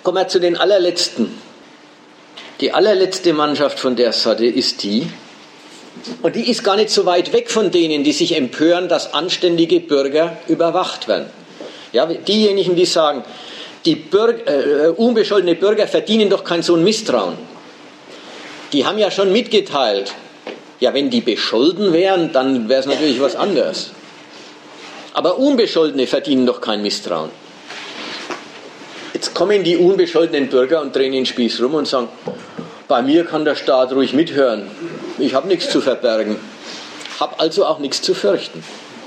Kommen wir zu den allerletzten. Die allerletzte Mannschaft von der Sorte ist die, und die ist gar nicht so weit weg von denen, die sich empören, dass anständige Bürger überwacht werden. Ja, diejenigen, die sagen, die unbescholtene Bürger verdienen doch kein so ein Misstrauen. Die haben ja schon mitgeteilt, ja, wenn die bescholten wären, dann wäre es natürlich was anderes. Aber Unbescholtene verdienen doch kein Misstrauen. Jetzt kommen die unbescholtenen Bürger und drehen den Spieß rum und sagen, bei mir kann der Staat ruhig mithören. Ich habe nichts zu verbergen, habe also auch nichts zu fürchten.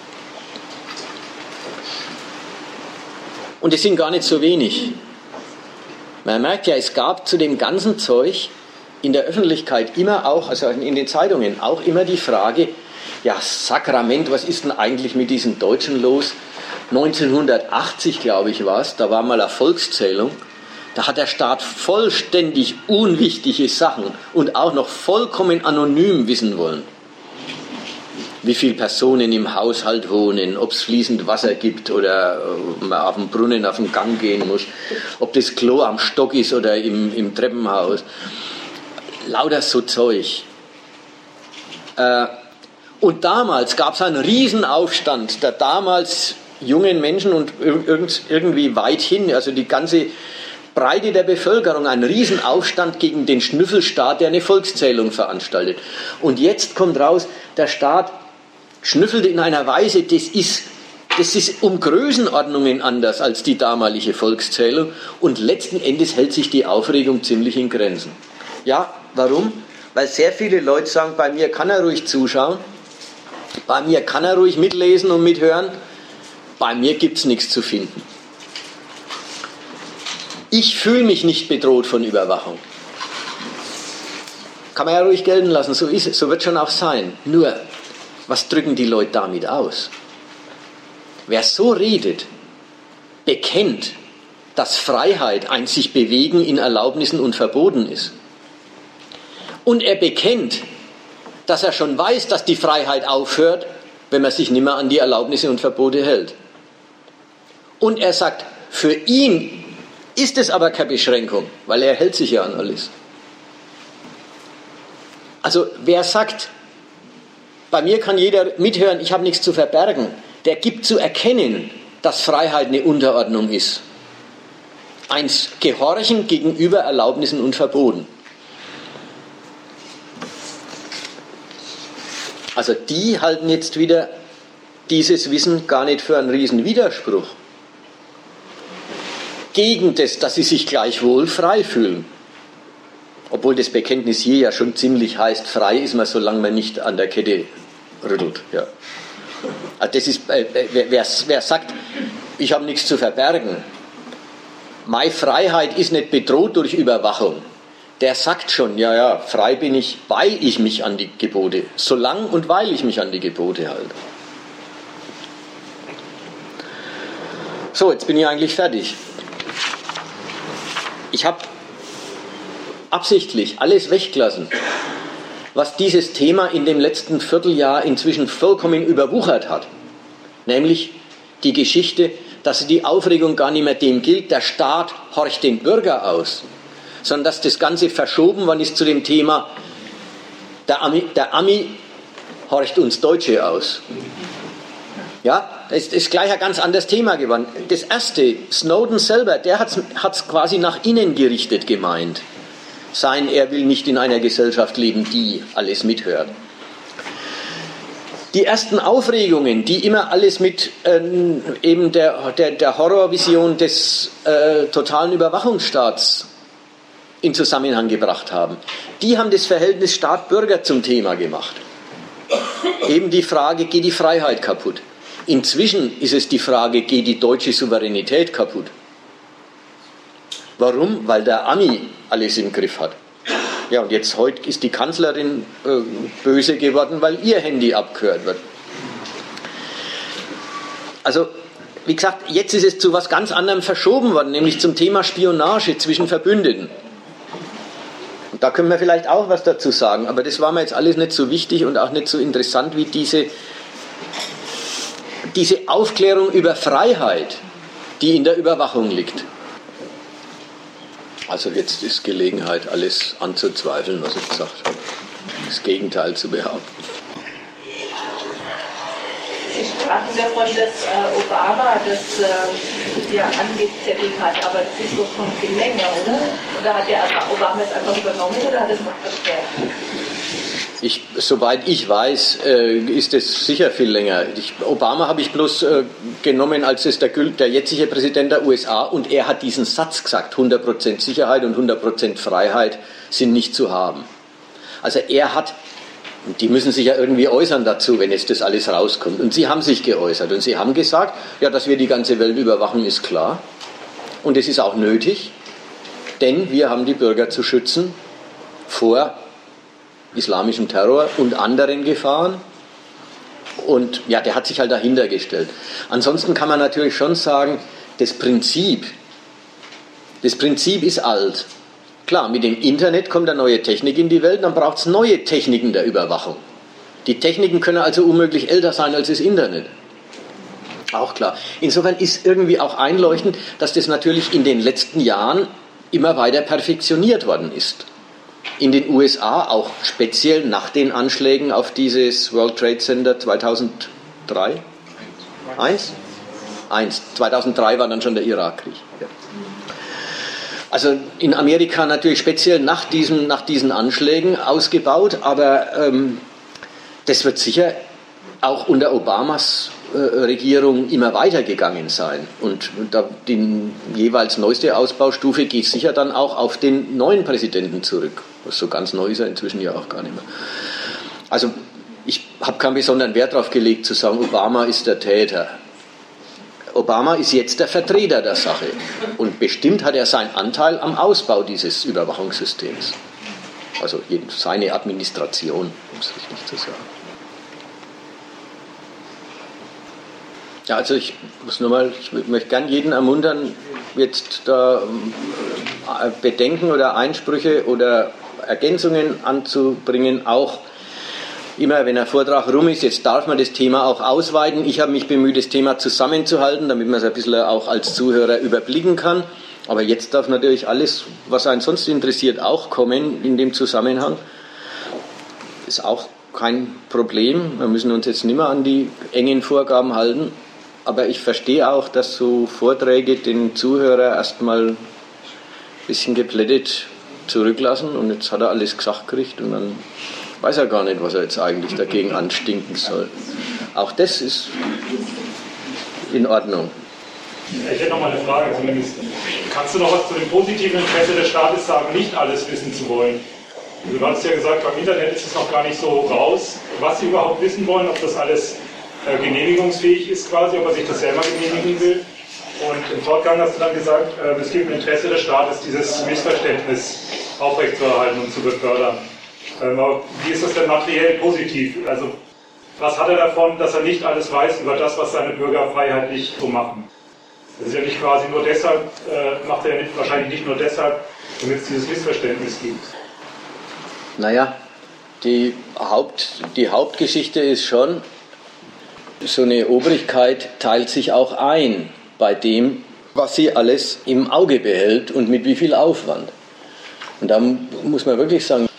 Und es sind gar nicht so wenig. Man merkt ja, es gab zu dem ganzen Zeug in der Öffentlichkeit immer auch, also in den Zeitungen, auch immer die Frage, ja, Sakrament, was ist denn eigentlich mit diesen Deutschen los? 1980, glaube ich, war es, da war mal eine Volkszählung. Da hat der Staat vollständig unwichtige Sachen und auch noch vollkommen anonym wissen wollen. Wie viele Personen im Haushalt wohnen, ob es fließend Wasser gibt oder man auf dem Brunnen auf den Gang gehen muss, ob das Klo am Stock ist oder im Treppenhaus. Lauter so Zeug. Und damals gab es einen Riesenaufstand der damals jungen Menschen und irgendwie weithin, also die ganze Breite der Bevölkerung, ein Riesenaufstand gegen den Schnüffelstaat, der eine Volkszählung veranstaltet. Und jetzt kommt raus, der Staat schnüffelt in einer Weise, das ist um Größenordnungen anders als die damalige Volkszählung, und letzten Endes hält sich die Aufregung ziemlich in Grenzen. Ja, warum? Weil sehr viele Leute sagen, bei mir kann er ruhig zuschauen, bei mir kann er ruhig mitlesen und mithören, bei mir gibt es nichts zu finden. Ich fühle mich nicht bedroht von Überwachung. Kann man ja ruhig gelten lassen, so ist es, so wird es schon auch sein. Nur, was drücken die Leute damit aus? Wer so redet, bekennt, dass Freiheit ein sich bewegen in Erlaubnissen und Verboten ist. Und er bekennt, dass er schon weiß, dass die Freiheit aufhört, wenn man sich nicht mehr an die Erlaubnisse und Verbote hält. Und er sagt, für ihn ist es aber keine Beschränkung, weil er hält sich ja an alles. Also wer sagt, bei mir kann jeder mithören, ich habe nichts zu verbergen, der gibt zu erkennen, dass Freiheit eine Unterordnung ist. Ein Gehorchen gegenüber Erlaubnissen und Verboten. Also die halten jetzt wieder dieses Wissen gar nicht für einen riesen Widerspruch. Gegen das, dass sie sich gleichwohl frei fühlen. Obwohl das Bekenntnis hier ja schon ziemlich heißt, frei ist man, solange man nicht an der Kette rüttelt. Ja. Also das ist, wer sagt, ich habe nichts zu verbergen, meine Freiheit ist nicht bedroht durch Überwachung, der sagt schon, ja, frei bin ich, weil ich mich an die Gebote, solange und weil ich mich an die Gebote halte. So, jetzt bin ich eigentlich fertig. Ich habe absichtlich alles weggelassen, was dieses Thema in dem letzten Vierteljahr inzwischen vollkommen überwuchert hat. Nämlich die Geschichte, dass die Aufregung gar nicht mehr dem gilt, der Staat horcht den Bürger aus, sondern dass das Ganze verschoben worden ist zu dem Thema, der Ami horcht uns Deutsche aus. Ja, das ist gleich ein ganz anderes Thema geworden. Das erste, Snowden selber, der hat es quasi nach innen gerichtet gemeint. Er will nicht in einer Gesellschaft leben, die alles mithört. Die ersten Aufregungen, die immer alles mit eben der Horrorvision des totalen Überwachungsstaats in Zusammenhang gebracht haben, die haben das Verhältnis Staat-Bürger zum Thema gemacht. Eben die Frage, geht die Freiheit kaputt? Inzwischen ist es die Frage, geht die deutsche Souveränität kaputt? Warum? Weil der Ami alles im Griff hat. Ja, und jetzt heute ist die Kanzlerin böse geworden, weil ihr Handy abgehört wird. Also, wie gesagt, jetzt ist es zu was ganz anderem verschoben worden, nämlich zum Thema Spionage zwischen Verbündeten. Und da können wir vielleicht auch was dazu sagen, aber das war mir jetzt alles nicht so wichtig und auch nicht so interessant wie diese Aufklärung über Freiheit, die in der Überwachung liegt. Also jetzt ist Gelegenheit, alles anzuzweifeln, was ich gesagt habe. Das Gegenteil zu behaupten. Sie sprachen davon, dass Obama das angezettelt hat, aber das ist doch schon viel länger, oder? Oder hat Obama es einfach übernommen oder hat es noch verstärkt? Soweit ich weiß, ist es sicher viel länger. Obama habe ich bloß genommen, als es der jetzige Präsident der USA, und er hat diesen Satz gesagt, 100% Sicherheit und 100% Freiheit sind nicht zu haben. Also er hat, die müssen sich ja irgendwie äußern dazu, wenn jetzt das alles rauskommt. Und sie haben sich geäußert und sie haben gesagt, ja, dass wir die ganze Welt überwachen, ist klar. Und es ist auch nötig, denn wir haben die Bürger zu schützen vor islamischem Terror und anderen Gefahren. Und ja, der hat sich halt dahinter gestellt. Ansonsten kann man natürlich schon sagen, das Prinzip ist alt. Klar, mit dem Internet kommt eine neue Technik in die Welt, dann braucht es neue Techniken der Überwachung. Die Techniken können also unmöglich älter sein als das Internet. Auch klar. Insofern ist irgendwie auch einleuchtend, dass das natürlich in den letzten Jahren immer weiter perfektioniert worden ist. In den USA auch speziell nach den Anschlägen auf dieses World Trade Center 2003? 2003 war dann schon der Irakkrieg. Ja. Also in Amerika natürlich speziell nach diesen Anschlägen ausgebaut, aber das wird sicher auch unter Obamas Regierung immer weitergegangen sein. Und die jeweils neueste Ausbaustufe geht sicher dann auch auf den neuen Präsidenten zurück. So ganz neu ist er inzwischen ja auch gar nicht mehr. Also ich habe keinen besonderen Wert darauf gelegt zu sagen, Obama ist der Täter. Obama ist jetzt der Vertreter der Sache. Und bestimmt hat er seinen Anteil am Ausbau dieses Überwachungssystems. Also seine Administration, um es richtig zu sagen. Ja, also ich möchte gern jeden ermuntern, jetzt da Bedenken oder Einsprüche oder Ergänzungen anzubringen, auch immer, wenn ein Vortrag rum ist. Jetzt darf man das Thema auch ausweiten. Ich habe mich bemüht, das Thema zusammenzuhalten, damit man es ein bisschen auch als Zuhörer überblicken kann. Aber jetzt darf natürlich alles, was einen sonst interessiert, auch kommen in dem Zusammenhang. Ist auch kein Problem. Wir müssen uns jetzt nicht mehr an die engen Vorgaben halten. Aber ich verstehe auch, dass so Vorträge den Zuhörer erstmal ein bisschen geplättet zurücklassen und jetzt hat er alles gesagt gekriegt und dann weiß er gar nicht, was er jetzt eigentlich dagegen anstinken soll. Auch das ist in Ordnung. Ich hätte noch mal eine Frage zumindest. Kannst du noch was zu dem positiven Interesse des Staates sagen, nicht alles wissen zu wollen? Du hast ja gesagt, beim Internet ist es noch gar nicht so raus, was sie überhaupt wissen wollen, ob das alles genehmigungsfähig ist quasi, ob er sich das selber genehmigen will. Und im Fortgang hast du dann gesagt, es gibt ein Interesse des Staates, dieses Missverständnis aufrechtzuerhalten und zu befördern. Wie ist das denn materiell positiv? Also was hat er davon, dass er nicht alles weiß über das, was seine Bürger freiheitlich so machen? Das ist ja nicht quasi nur deshalb, macht er wahrscheinlich nicht nur deshalb, damit es dieses Missverständnis gibt. Naja, die Hauptgeschichte ist schon, so eine Obrigkeit teilt sich auch ein bei dem, was sie alles im Auge behält und mit wie viel Aufwand. Und da muss man wirklich sagen,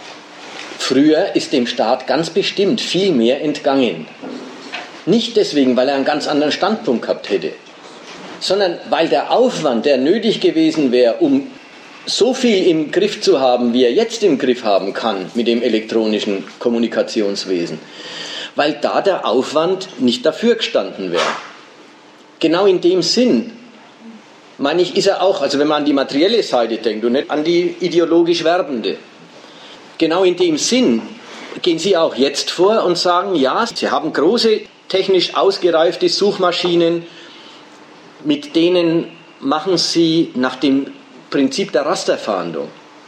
früher ist dem Staat ganz bestimmt viel mehr entgangen. Nicht deswegen, weil er einen ganz anderen Standpunkt gehabt hätte, sondern weil der Aufwand, der nötig gewesen wäre, um so viel im Griff zu haben, wie er jetzt im Griff haben kann mit dem elektronischen Kommunikationswesen, weil da der Aufwand nicht dafür gestanden wäre. Genau in dem Sinn, meine ich, ist er auch, also wenn man an die materielle Seite denkt und nicht an die ideologisch Werbende, genau in dem Sinn gehen Sie auch jetzt vor und sagen, ja, Sie haben große, technisch ausgereifte Suchmaschinen, mit denen machen Sie nach dem Prinzip der Rasterfahndung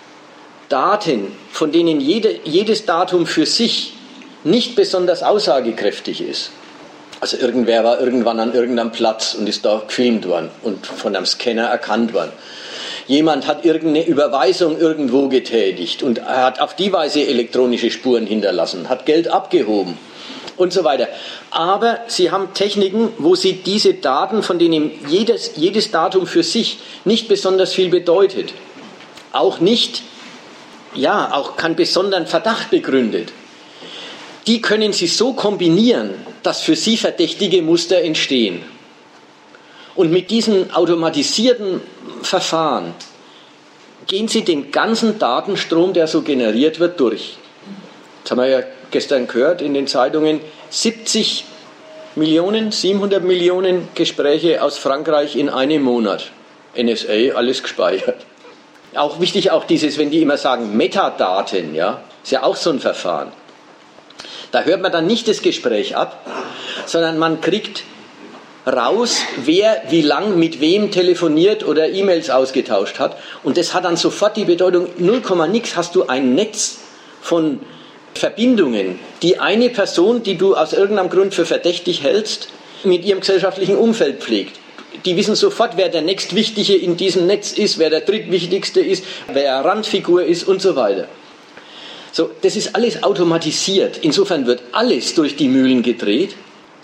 Daten, von denen jedes Datum für sich nicht besonders aussagekräftig ist. Also irgendwer war irgendwann an irgendeinem Platz und ist da gefilmt worden und von einem Scanner erkannt worden. Jemand hat irgendeine Überweisung irgendwo getätigt und hat auf die Weise elektronische Spuren hinterlassen, hat Geld abgehoben und so weiter. Aber Sie haben Techniken, wo Sie diese Daten, von denen jedes Datum für sich nicht besonders viel bedeutet, auch nicht, ja, auch keinen besonderen Verdacht begründet. Die können Sie so kombinieren, dass für Sie verdächtige Muster entstehen. Und mit diesen automatisierten Verfahren gehen Sie den ganzen Datenstrom, der so generiert wird, durch. Das haben wir ja gestern gehört in den Zeitungen, 70 Millionen, 700 Millionen Gespräche aus Frankreich in einem Monat. NSA, alles gespeichert. Auch wichtig, auch dieses, wenn die immer sagen, Metadaten, ja, ist ja auch so ein Verfahren. Da hört man dann nicht das Gespräch ab, sondern man kriegt raus, wer wie lang mit wem telefoniert oder E-Mails ausgetauscht hat. Und das hat dann sofort die Bedeutung, 0, nix hast du ein Netz von Verbindungen, die eine Person, die du aus irgendeinem Grund für verdächtig hältst, mit ihrem gesellschaftlichen Umfeld pflegt. Die wissen sofort, wer der nächstwichtige in diesem Netz ist, wer der drittwichtigste ist, wer eine Randfigur ist und so weiter. So, das ist alles automatisiert. Insofern wird alles durch die Mühlen gedreht,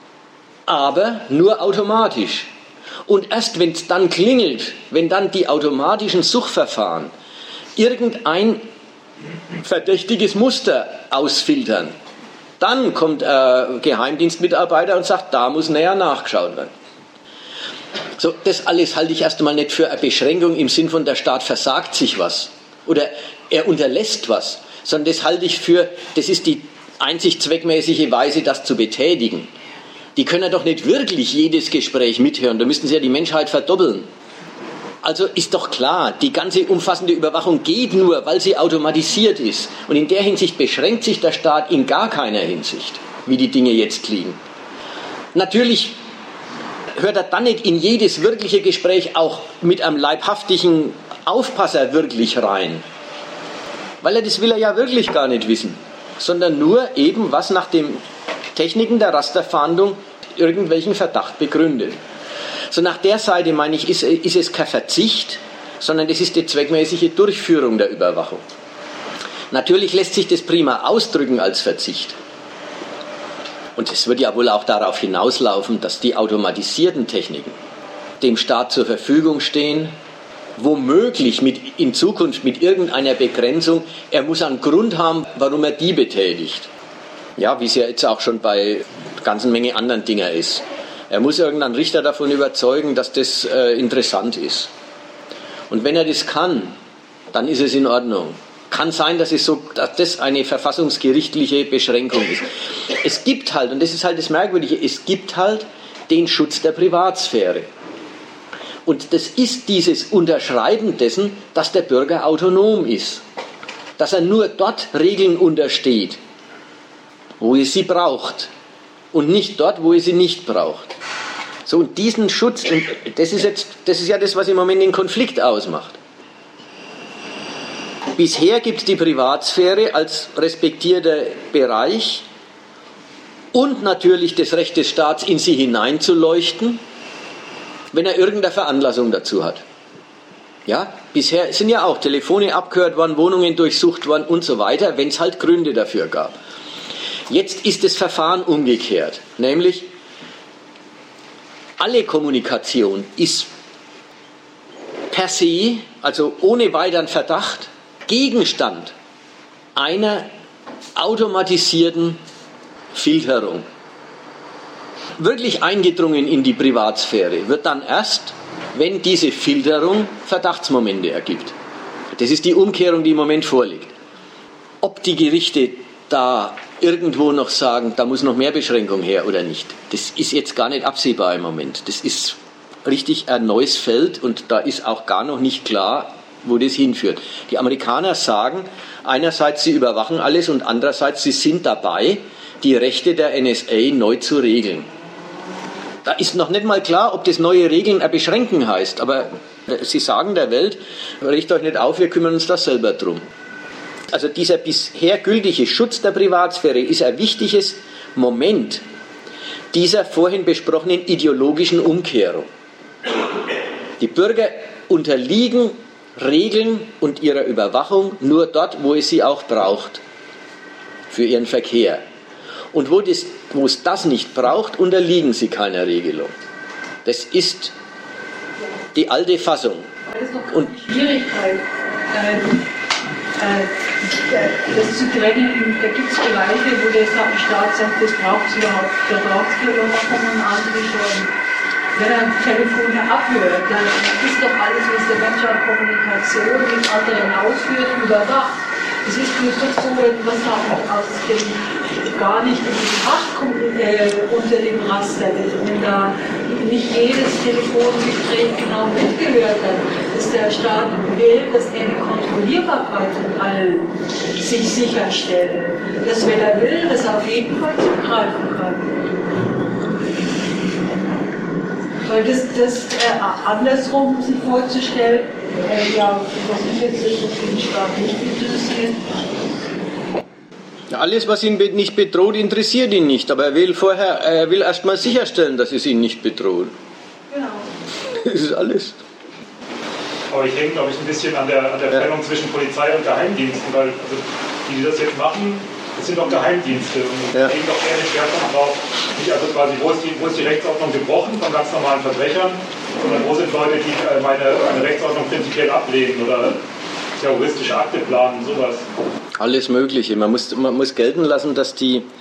aber nur automatisch. Und erst wenn es dann klingelt, wenn dann die automatischen Suchverfahren irgendein verdächtiges Muster ausfiltern, dann kommt ein Geheimdienstmitarbeiter und sagt, da muss näher nachgeschaut werden. So, das alles halte ich erst einmal nicht für eine Beschränkung im Sinn von, der Staat versagt sich was oder er unterlässt was, sondern das halte ich für, das ist die einzig zweckmäßige Weise, das zu betätigen. Die können ja doch nicht wirklich jedes Gespräch mithören, da müssten sie ja die Menschheit verdoppeln. Also ist doch klar, die ganze umfassende Überwachung geht nur, weil sie automatisiert ist. Und in der Hinsicht beschränkt sich der Staat in gar keiner Hinsicht, wie die Dinge jetzt liegen. Natürlich hört er dann nicht in jedes wirkliche Gespräch auch mit einem leibhaftigen Aufpasser wirklich rein. Weil das will er ja wirklich gar nicht wissen. Sondern nur eben, was nach den Techniken der Rasterfahndung irgendwelchen Verdacht begründet. So nach der Seite, meine ich, ist es kein Verzicht, sondern es ist die zweckmäßige Durchführung der Überwachung. Natürlich lässt sich das prima ausdrücken als Verzicht. Und es wird ja wohl auch darauf hinauslaufen, dass die automatisierten Techniken dem Staat zur Verfügung stehen, womöglich in Zukunft mit irgendeiner Begrenzung. Er muss einen Grund haben, warum er die betätigt. Ja, wie es ja jetzt auch schon bei einer ganzen Menge anderen Dingen ist. Er muss irgendeinen Richter davon überzeugen, dass das interessant ist. Und wenn er das kann, dann ist es in Ordnung. Kann sein, dass das eine verfassungsgerichtliche Beschränkung ist. Es gibt halt, und das ist halt das Merkwürdige, es gibt halt den Schutz der Privatsphäre. Und das ist dieses Unterschreiben dessen, dass der Bürger autonom ist. Dass er nur dort Regeln untersteht, wo er sie braucht. Und nicht dort, wo er sie nicht braucht. So, und diesen Schutz, und das ist ja das, was im Moment den Konflikt ausmacht. Bisher gibt es die Privatsphäre als respektierter Bereich und natürlich das Recht des Staats, in sie hineinzuleuchten, wenn er irgendeine Veranlassung dazu hat. Ja, bisher sind ja auch Telefone abgehört worden, Wohnungen durchsucht worden und so weiter, wenn es halt Gründe dafür gab. Jetzt ist das Verfahren umgekehrt, nämlich alle Kommunikation ist per se, also ohne weiteren Verdacht, Gegenstand einer automatisierten Filterung. Wirklich eingedrungen in die Privatsphäre wird dann erst, wenn diese Filterung Verdachtsmomente ergibt. Das ist die Umkehrung, die im Moment vorliegt. Ob die Gerichte da irgendwo noch sagen, da muss noch mehr Beschränkung her oder nicht, das ist jetzt gar nicht absehbar im Moment. Das ist richtig ein neues Feld und da ist auch gar noch nicht klar, wo das hinführt. Die Amerikaner sagen, einerseits sie überwachen alles und andererseits sie sind dabei, die Rechte der NSA neu zu regeln. Da ist noch nicht mal klar, ob das neue Regeln beschränken heißt, aber sie sagen der Welt, regt euch nicht auf, wir kümmern uns da selber drum. Also dieser bisher gültige Schutz der Privatsphäre ist ein wichtiges Moment dieser vorhin besprochenen ideologischen Umkehrung. Die Bürger unterliegen Regeln und ihrer Überwachung nur dort, wo es sie auch braucht, für ihren Verkehr. Und wo es das nicht braucht, unterliegen sie keiner Regelung. Das ist die alte Fassung. Das ist doch die Schwierigkeit. das zu trennen, da gibt es Bereiche, wo der Staat sagt, das braucht es überhaupt, da braucht es keine Überwachung und andere schon. Wenn er Telefone abhört, dann ist doch alles, was der Mensch an Kommunikation mit anderen ausführt, überwacht. Es ist bloß doch so etwas aus dem gar nicht in die Macht unter dem Raster, wenn da nicht jedes Telefongespräch genau mitgehört hat, dass der Staat will, dass er eine Kontrollierbarkeit von allen sich sicherstellt. Dass wenn er will, dass er auf jeden Fall zugreifen kann. Weil das andersrum sich vorzustellen, ja, was ist jetzt das, was den Staat nicht interessiert? Alles, was ihn nicht bedroht, interessiert ihn nicht, aber er will erst mal sicherstellen, dass es ihn nicht bedroht. Genau. Das ist alles. Aber ich hänge, glaube ich, ein bisschen an der Trennung zwischen Polizei und Geheimdiensten, weil also die das jetzt machen, das sind doch Geheimdienste und legen doch gerne Schwerpunkt drauf, nicht also quasi, wo ist die Rechtsordnung gebrochen von ganz normalen Verbrechern, sondern wo sind Leute, die eine Rechtsordnung prinzipiell ablehnen oder terroristische Akte planen, sowas. Alles Mögliche. Man muss gelten lassen, dass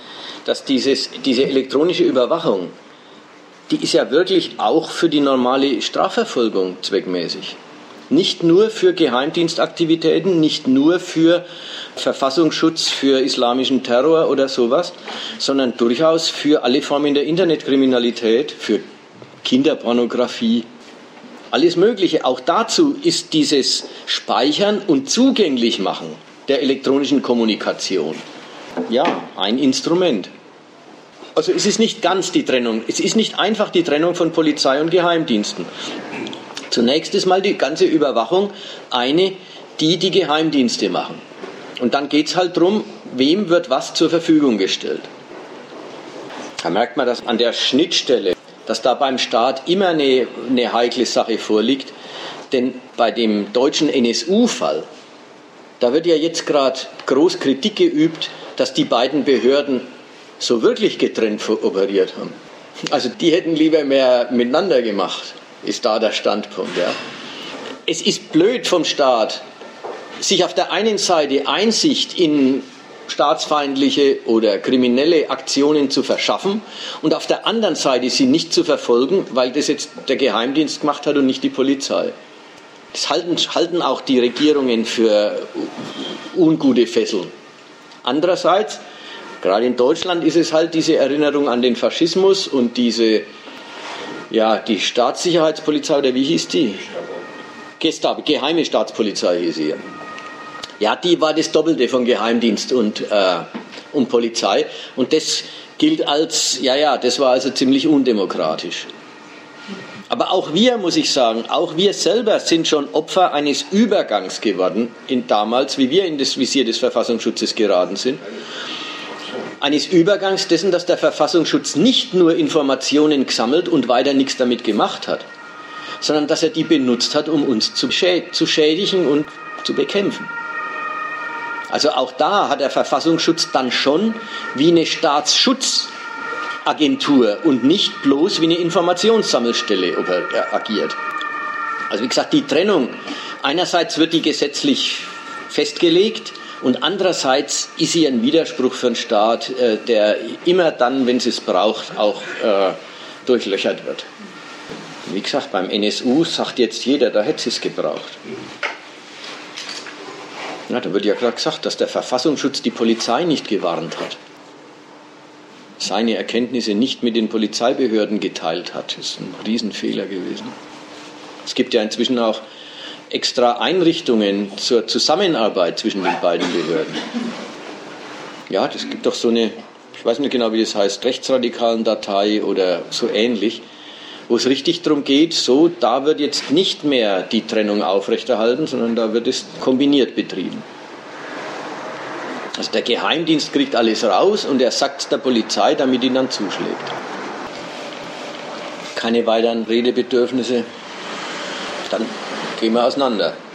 diese elektronische Überwachung, die ist ja wirklich auch für die normale Strafverfolgung zweckmäßig. Nicht nur für Geheimdienstaktivitäten, nicht nur für Verfassungsschutz, für islamischen Terror oder sowas, sondern durchaus für alle Formen der Internetkriminalität, für Kinderpornografie, alles Mögliche. Auch dazu ist dieses Speichern und Zugänglichmachen der elektronischen Kommunikation ja ein Instrument. Also es ist nicht ganz die Trennung, es ist nicht einfach die Trennung von Polizei und Geheimdiensten. Zunächst ist mal die ganze Überwachung eine, die Geheimdienste machen. Und dann geht es halt darum, wem wird was zur Verfügung gestellt. Da merkt man das an der Schnittstelle, dass da beim Staat immer eine heikle Sache vorliegt. Denn bei dem deutschen NSU-Fall, da wird ja jetzt gerade groß Kritik geübt, dass die beiden Behörden so wirklich getrennt operiert haben. Also die hätten lieber mehr miteinander gemacht, ist da der Standpunkt. Ja. Es ist blöd vom Staat, sich auf der einen Seite Einsicht in staatsfeindliche oder kriminelle Aktionen zu verschaffen und auf der anderen Seite sie nicht zu verfolgen, weil das jetzt der Geheimdienst gemacht hat und nicht die Polizei. Das halten auch die Regierungen für ungute Fesseln. Andererseits, gerade in Deutschland ist es halt diese Erinnerung an den Faschismus und die Staatssicherheitspolizei, oder wie hieß die? Gestapo, geheime Staatspolizei hieß sie. Ja, die war das Doppelte von Geheimdienst und Polizei. Und das gilt als, das war also ziemlich undemokratisch. Aber auch wir, muss ich sagen, auch wir selber sind schon Opfer eines Übergangs geworden, damals, wie wir in das Visier des Verfassungsschutzes geraten sind. Eines Übergangs dessen, dass der Verfassungsschutz nicht nur Informationen gesammelt und weiter nichts damit gemacht hat, sondern dass er die benutzt hat, um uns zu schädigen und zu bekämpfen. Also auch da hat der Verfassungsschutz dann schon wie eine Staatsschutzagentur und nicht bloß wie eine Informationssammelstelle agiert. Also wie gesagt, die Trennung, einerseits wird die gesetzlich festgelegt und andererseits ist sie ein Widerspruch für einen Staat, der immer dann, wenn es braucht, auch durchlöchert wird. Wie gesagt, beim NSU sagt jetzt jeder, da hätte es gebraucht. Ja, da wird ja gerade gesagt, dass der Verfassungsschutz die Polizei nicht gewarnt hat. Seine Erkenntnisse nicht mit den Polizeibehörden geteilt hat. Das ist ein Riesenfehler gewesen. Es gibt ja inzwischen auch extra Einrichtungen zur Zusammenarbeit zwischen den beiden Behörden. Ja, das gibt doch so eine, ich weiß nicht genau, wie das heißt, rechtsradikalen Datei oder so ähnlich, wo es richtig darum geht, da wird jetzt nicht mehr die Trennung aufrechterhalten, sondern da wird es kombiniert betrieben. Also der Geheimdienst kriegt alles raus und er sagt es der Polizei, damit ihn dann zuschlägt. Keine weiteren Redebedürfnisse, dann gehen wir auseinander.